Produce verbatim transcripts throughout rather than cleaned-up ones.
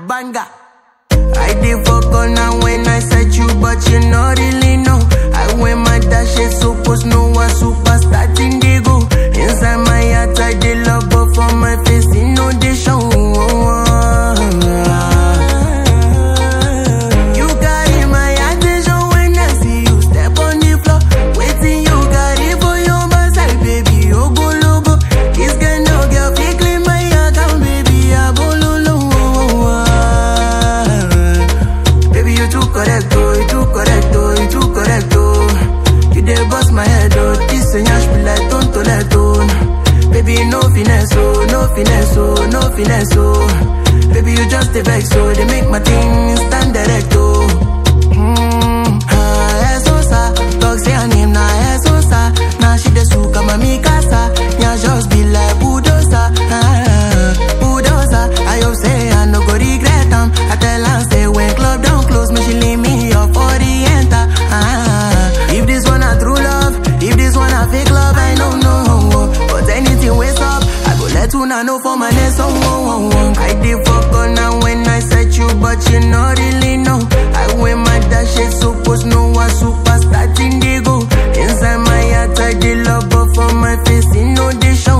Banga. I did fuck on now when I said you, but you not really know. I wear my dash, it's supposed no one superstar indigo. Inside my heart, I did love, but for my face, you know they show. You carry my attention when I see you step on the floor. Waiting, you got it for your side, baby. Oh, go logo. This kind of girl, fake clean my account, baby. I go lolo. Baby, you too correct, oh, you too correct, oh, you too correct, oh. You dey bust my head, oh. This senyash be like tonto let on. Baby, no finesse, oh, no finesse, oh, no finesse, oh. Baby, you just a vex, so they make my thing stand direct, oh. Mmm, ah, esosa, dog say her name, na esosa. Now she the suka, mami casa. Yeah, just be like bulldozer, ah, bulldozer. I hope say I no go regret them. I tell her say when club down close, me she leave me up for the enter, ah. If this one a true love, if this one a fake love, I don't know. But anything waste up, I go let you know for my next song. I did fuck on now when I said you, but you not really know. I wear my dash, it's supposed no one superstar indigo. Inside my heart, I did love, but for my face, you know they show.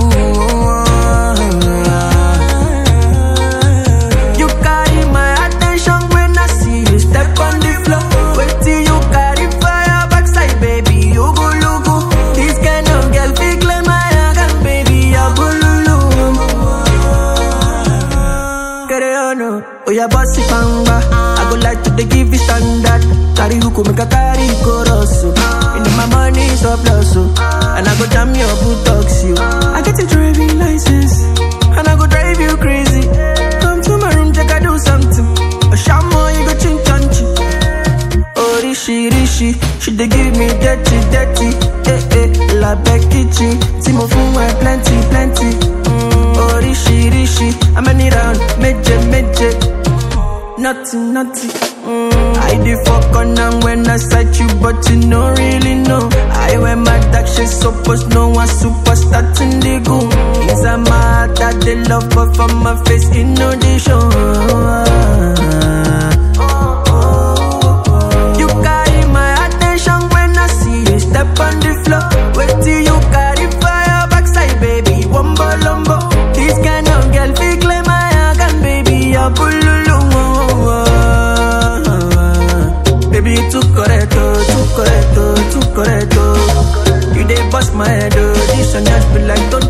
You carry my attention when I see you step on the floor. Wait till you carry fire backside, baby. You go logo. This kind of girl fake like my account, baby. I go lulu. Get it on, oh yeah, bossy panga. I go like to the give you standard. Carry hook, make a carry chorus. In my money surplus, and I go jam your buttocks, you. I get a driving license, and I go drive you crazy. Come to my room, take I do something. A shamo, you go chin chanchi. Oh, rishi, rishi, she dey give me dirty, dirty. Eh, eh, la Becky, Timo Fuma, plenty, plenty. Mm, oh, rishi, rishi, I'm any round, meje, meje. Nothing, nothing. Mm, I did fuck on them when I sight you, but you don't really know. I wear my dark shit, supposed no one superstar indigo. Inside my heart, I did love, but for my face, you know they show. You carry my attention when I see you step on the floor. Wait till you carry fire backside, baby. Wombo lombo. This kind of girl fake like my account, baby. I pull baby, you too correct, oh, too correct, oh, too correct, oh. You dey bust my head, oh. This one just be like